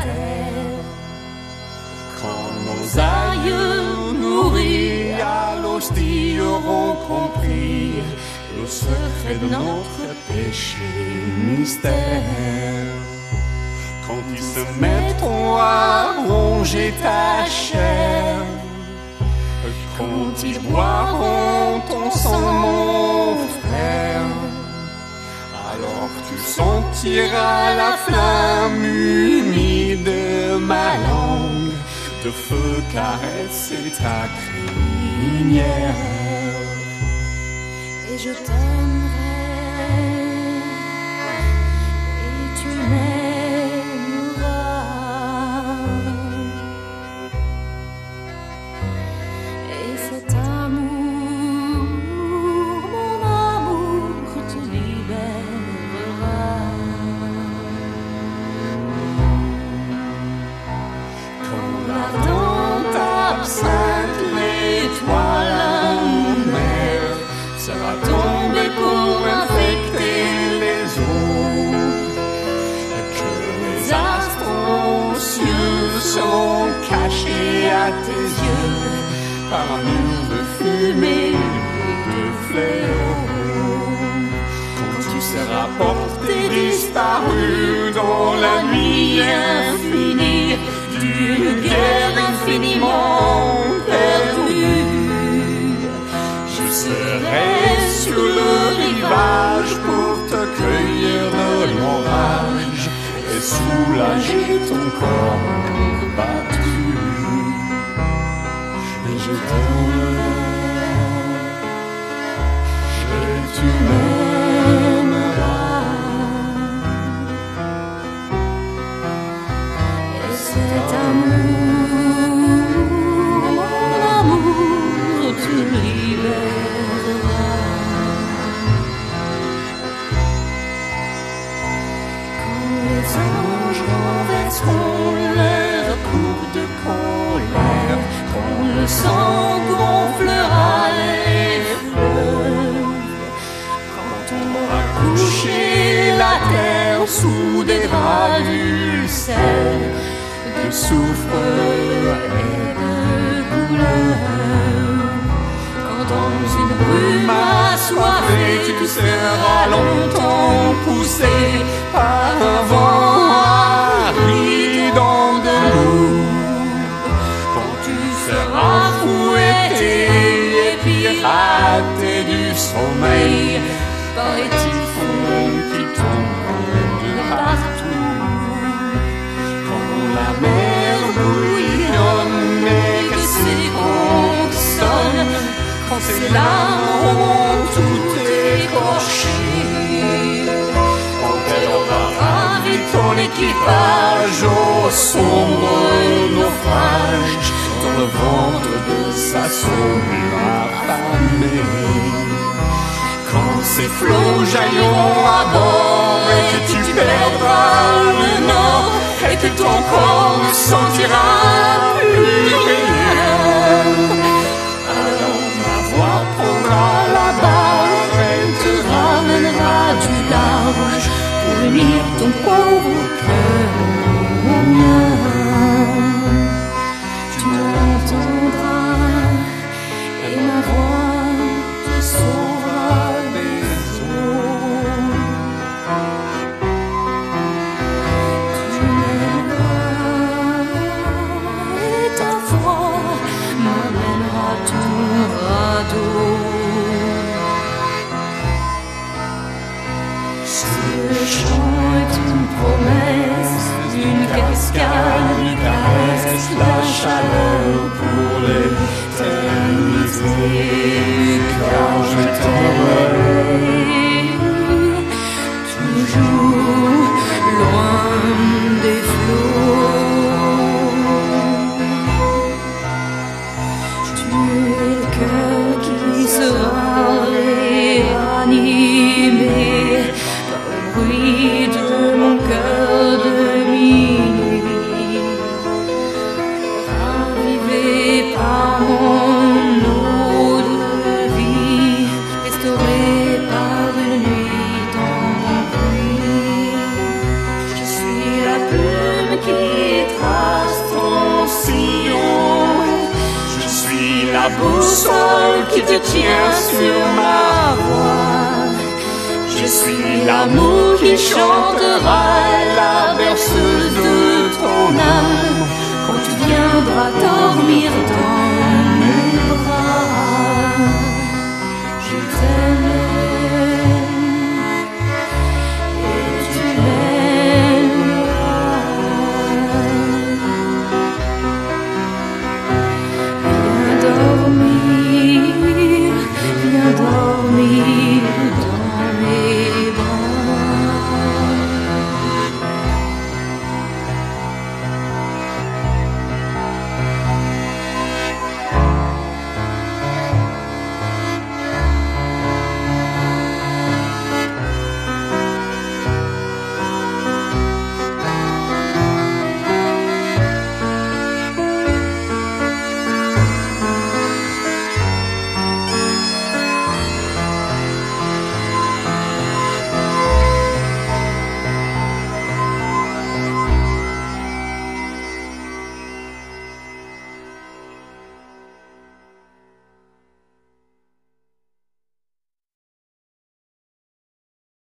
mystère. Quand nos aïeux nourris à l'hostie auront compris le secret de notre péché mystère. Quand ils se mettront à ronger ta chair, quand ils boiront ton sang, mon frère, alors tu sentiras la flamme humide de ma langue, de feu caresser ta crinière. Et je t'aimerai, et tu m'aimeras. Et cet amour, mon amour, te libérera. Quand l'ardente absinthe, l'étoile amère sera tombée pour infecter les eaux, que les astres aux cieux seront cachés à tes yeux par un mur de fumée et de fléaux. Quand tu seras porté disparu dans la nuit infinie d'une guerre infiniment perdue, je serai sur le rivage pour te cueillir de l'orage et soulager ton corps battu. Et je t'aimerai, et tu m'aimeras. Et cet amour, mon amour, te libérera. Quand les anges renverseront leur coupe de colère, quand le sang gonflera les fleuves, quand on aura couché la terre sous des draps d'ulcère, de soufre et de douleur, quand dans une brume assoiffée tu seras longtemps poussé par un vent arident de loup, quand tu seras fouetté et piraté du sommeil par les typhons qui tombent de partout, quand la mer bouillonne et que ses ondes sonnent, quand ses larmes auront tout écorché, quand elle aura ravi ton équipage au sombre naufrage dans le ventre de sa sombre affamée, quand ces flots jailliront à bord et que tu perdras le nord et que ton corps ne sentira plus rien, alors ma voix prendra la barre, elle te ramènera du large pour unir ton pauvre cœur au mien. Tu m'entendras et ma voix te sauvera des eaux. Tu m'aimeras et ta voix m'amènera ton radeau. Ce chant est une promesse d'une cascade qui caresse la chaleur pour l'éternité, car je t'aimerai toujours loin des flots. Tu es le cœur qui sera réanimé par le bruit de mon cœur de minuit, ravivé par mon eau de vie, restauré par une nuit dans mon bruit. Je suis la plume qui boussole qui te tient sur ma voie. Je suis l'amour qui chantera, la berceuse de ton âme, quand tu viendras dormir dans